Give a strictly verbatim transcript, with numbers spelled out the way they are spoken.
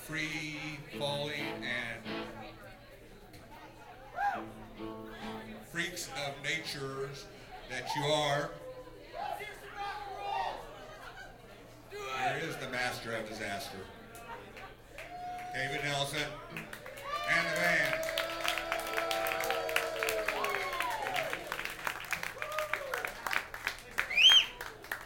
free falling and freaks of nature that you are, there is the master of disaster, David Nelson, and the